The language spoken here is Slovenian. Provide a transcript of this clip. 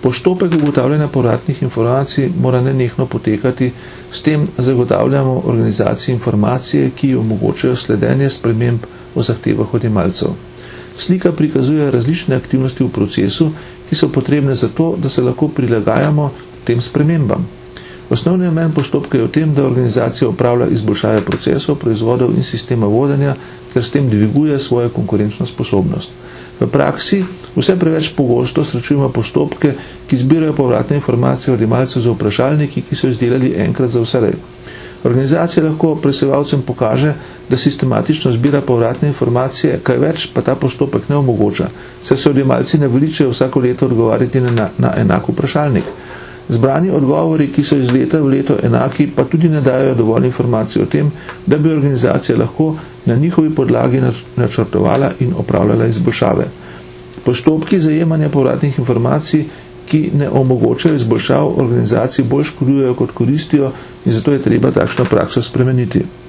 Postopek ugotavljanja povratnih informacij mora nenehno potekati, s tem zagotavljamo organizaciji informacije, ki omogočajo sledenje sprememb o zahtevah odjemalcev. Slika prikazuje različne aktivnosti v procesu, ki so potrebne za to, da se lahko prilagajamo tem spremembam. Osnovni namen postopka je v tem, da organizacija upravlja izboljšave procesov, proizvodov in sistema vodenja, ter s tem dviguje svojo konkurenčno sposobnost. V praksi vse preveč pogosto srečujemo postopke, ki zbirajo povratne informacije odjemalcev za vprašalniki, ki so izdelali enkrat za vselej. Organizacija lahko presevalcem pokaže, da sistematično zbira povratne informacije, kaj več pa ta postopek ne omogoča, saj se odjemalci naveličajo vsako leto odgovarjati na enak vprašalnik. Zbrani odgovori, ki so iz leta v leto enaki, pa tudi ne dajo dovolj informacij o tem, da bi organizacija lahko na njihovi podlagi načrtovala in opravljala izboljšave. Postopki zajemanja povratnih informacij, ki ne omogočajo izboljšav, organizaciji bolj škodujejo kot koristijo in zato je treba takšno prakso spremeniti.